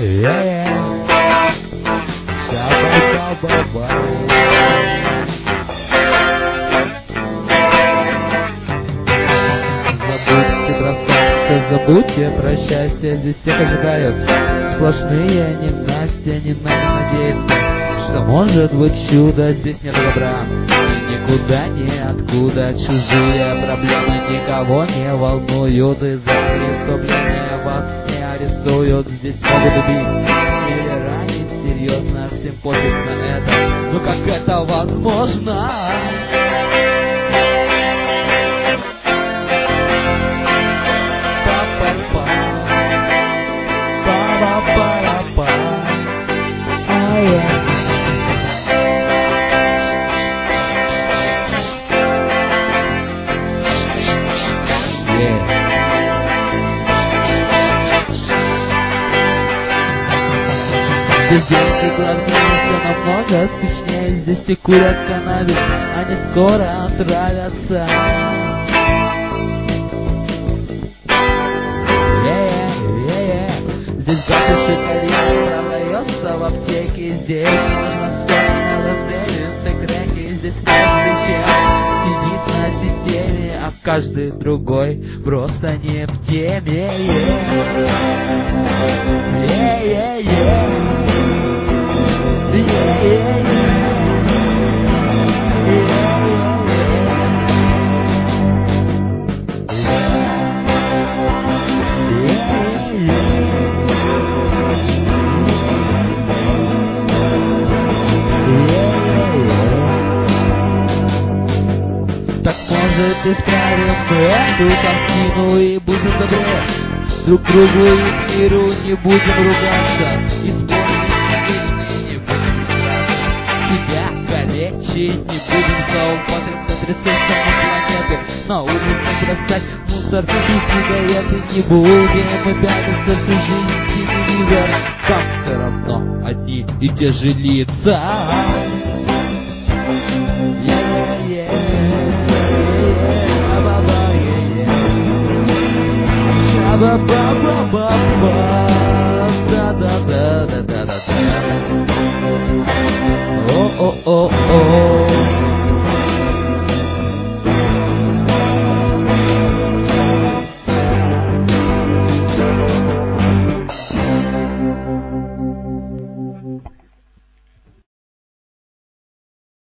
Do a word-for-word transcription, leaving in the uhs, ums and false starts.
Забудьте про счастье, здесь всех ожидают сплошные ненастья, не надо надеяться, что может быть чудо, здесь нет добра. И никуда, ниоткуда чужие проблемы никого не волнуют, и за преступление вас не арестуют. Здесь могут убить или ранить серьезно, всем пофиг на это, ну как это возможно? Здесь девушки главные, все намного скучнее. Здесь все курят каннабис, они скоро отравятся. Yeah-yeah-yeah-yeah. Здесь батюшек один продается в аптеке. Здесь можно стоить на лазере, креки. Здесь каждый человек сидит на системе, а каждый другой просто не в теме. Yeah-yeah-yeah. Yeah-yeah-yeah. Yeah, yeah, так может исправим эту картину и будем добрее друг другу и миру, не будем ругаться и спорить вечные, не будем себя калечить, не будем заупатриться ресурсом на планету, на улице бросать мусор и сигареты, не будем мы пятиться всю жизнь телевизор, там все равно одни и те же лица.